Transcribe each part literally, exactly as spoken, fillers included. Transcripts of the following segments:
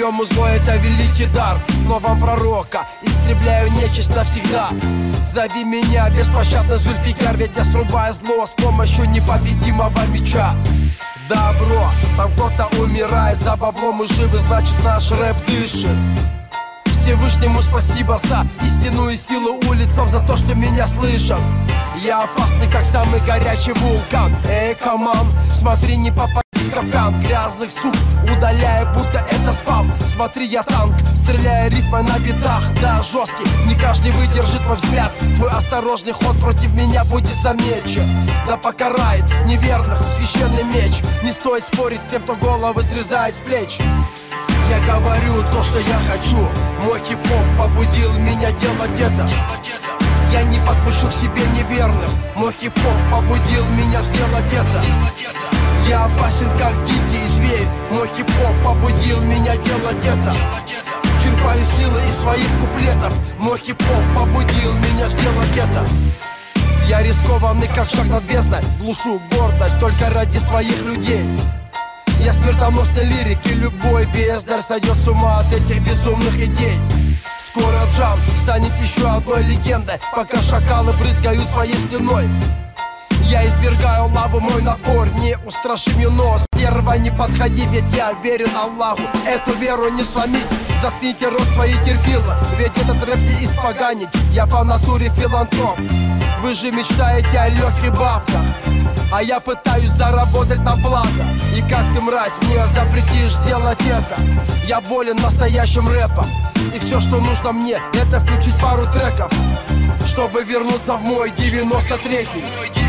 По-моему, зло — это великий дар. Словом пророка истребляю нечисть навсегда. Зови меня беспощадно, Зульфикар, ведь я срубаю зло с помощью непобедимого меча. Добро, там кто-то умирает за бабло, мы живы, значит наш рэп дышит. Всевышнему спасибо за истинную силу улицам, за то, что меня слышат. Я опасный, как самый горячий вулкан. Эй, команд, смотри, не попади в капкан. Грязных сук удаляю, будто это спам. Смотри, я танк, стреляю рифмой на битах. Да, жесткий, не каждый выдержит мой взгляд. Твой осторожный ход против меня будет замечен. Да покарает неверных священный меч. Не стоит спорить с тем, кто головы срезает с плеч. Я говорю то, что я хочу. Мой хип-хоп побудил меня делать это. Я не подпущу к себе неверных. Мой хип-хоп побудил меня сделать это. Я опасен, как дикий зверь. Мой хип-хоп побудил меня делать это. Черпаю силы из своих куплетов. Мой хип-хоп побудил меня сделать это. Я рискованный, как шаг над бездной. Глушу гордость только ради своих людей. Я смертоносной лирики, любой бездарь сойдет с ума от этих безумных идей. Скоро Джам станет еще одной легендой, пока шакалы брызгают своей слюной. Я извергаю лаву, мой напор неустрашим юно. Стерва, не подходи, ведь я верен Аллаху. Эту веру не сломить, заткните рот свои терпила. Ведь этот рэп не испоганить, я по натуре филантроп. Вы же мечтаете о легких бабках, а я пытаюсь заработать на благо. И как ты, мразь, мне запретишь сделать это? Я болен настоящим рэпом, и все, что нужно мне, это включить пару треков, чтобы вернуться в мой девяносто третий.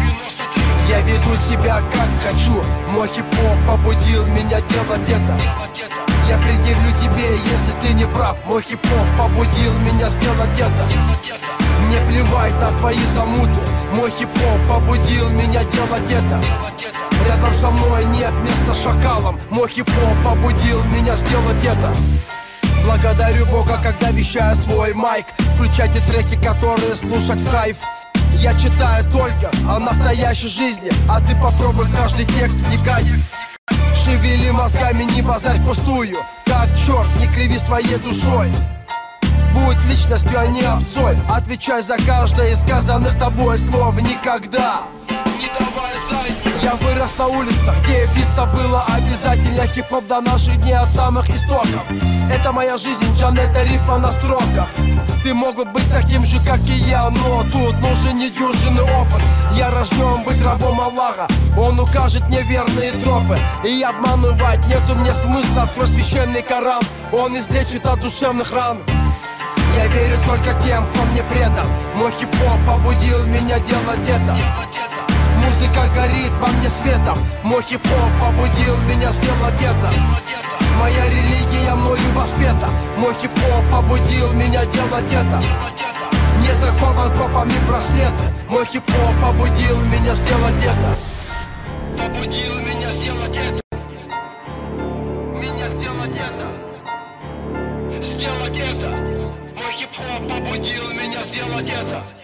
Я веду себя как хочу. Мой хип-хоп побудил меня делать это. Я предъявлю тебе, если ты не прав. Мой хип-хоп побудил меня сделать это. Мне плевать на твои замуты. Мой хип-хоп побудил меня делать это. Рядом со мной нет места шакалам. Мой хип-хоп побудил меня сделать это. Благодарю Бога, когда вещаю свой майк. Включайте треки, которые слушать в кайф. Я читаю только о настоящей жизни, а ты попробуй в каждый текст вникать. Шевели мозгами, не базарь впустую. Как черт, не криви своей душой. Будь личностью, а не овцой. Отвечай за каждое из сказанных тобой слов. Никогда не давай задним. Я вырос на улицах, где биться было обязательно. Хип-хоп до наших дней от самых истоков. Это моя жизнь, Джан, это рифма на строках. Ты мог бы быть таким же, как и я, но тут нужен недюжинный опыт. Я рожден быть рабом Аллаха. Он укажет мне верные тропы, и обманывать нету мне смысла. Открой священный Коран, он излечит от душевных ран. Я верю только тем, кто мне предан. Мой хип-хоп побудил меня делать это. Музыка горит во мне светом. Мой хип-хоп побудил меня сделать это. Моя религия мною воспета. Мой хип-хоп побудил меня делать это. Не закован копами браслеты. Мой хип-хоп побудил меня сделать это. Побудил меня сделать это. Меня сделать это. Сделать это. Мой хип-хоп побудил меня сделать это.